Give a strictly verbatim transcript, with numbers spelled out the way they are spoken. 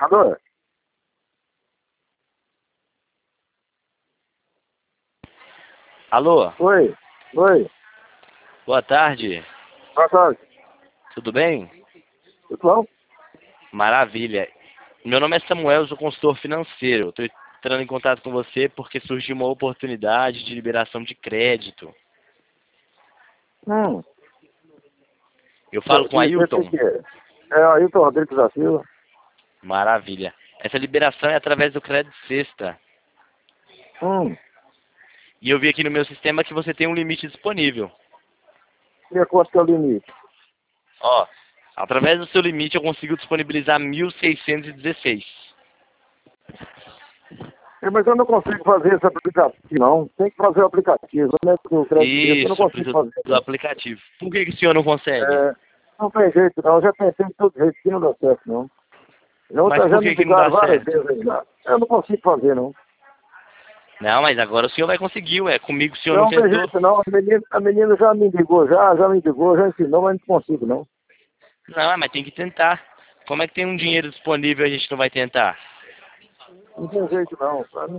Alô? Alô, Oi, oi, boa tarde, boa tarde. tudo bem? Tudo bom? Maravilha. Meu nome é Samuel, eu sou consultor financeiro. Estou entrando em contato com você porque surgiu uma oportunidade de liberação de crédito. Hum, Eu falo de, com de, de, de Ailton? que é? É Ailton Rodrigues da Silva. Maravilha. Essa liberação é através do Crédito Sexta. Hum, E eu vi aqui no meu sistema que você tem um limite disponível. e quanto que é o limite? Ó, através do seu limite eu consigo disponibilizar mil seiscentos e dezesseis. É, mas eu não consigo fazer esse aplicativo, não. Tem que fazer o aplicativo, né? Porque o crédito desse eu não Isso, consigo precisa fazer, do não. aplicativo. Por que, que o senhor não consegue? É, não tem jeito, não. Eu já pensei de todo jeito que não dá certo, não. Já, Mas outra- já por me que, que não dá ligaram várias certo? vezes aí, lá. Eu não consigo fazer, não. Não, mas agora o senhor vai conseguir, ué. Comigo o senhor não Não tem tentou. jeito, não. A menina, a menina já me ligou, já, já me ligou, já ensinou, mas não consigo, não. Não, mas tem que tentar. Como é que tem um dinheiro disponível e a gente não vai tentar? Não tem jeito, não.